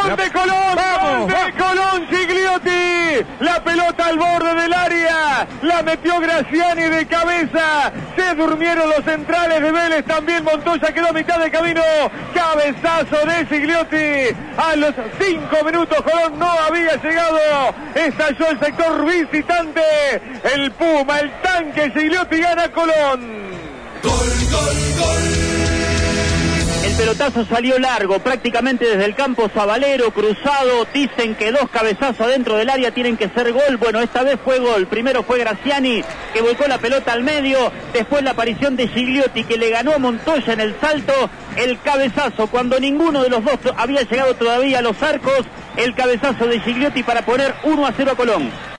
Gol de Colón. Gol de Colón, Gigliotti. La pelota al borde del área. La metió Graziani de cabeza. Se durmieron los centrales de Vélez. También Montoya quedó a mitad de camino. Cabezazo de Gigliotti. A los 5 minutos Colón no había llegado. Estalló el sector visitante. El Puma, el tanque Gigliotti gana Colón. Gol, gol, gol. El pelotazo salió largo, prácticamente desde el campo Zabalero, cruzado. Dicen que 2 cabezazos adentro del área tienen que ser gol. Bueno, esta vez fue gol. Primero fue Graziani, que volcó la pelota al medio. Después la aparición de Gigliotti, que le ganó a Montoya en el salto. El cabezazo, cuando ninguno de los dos había llegado todavía a los arcos. El cabezazo de Gigliotti para poner 1-0 a Colón.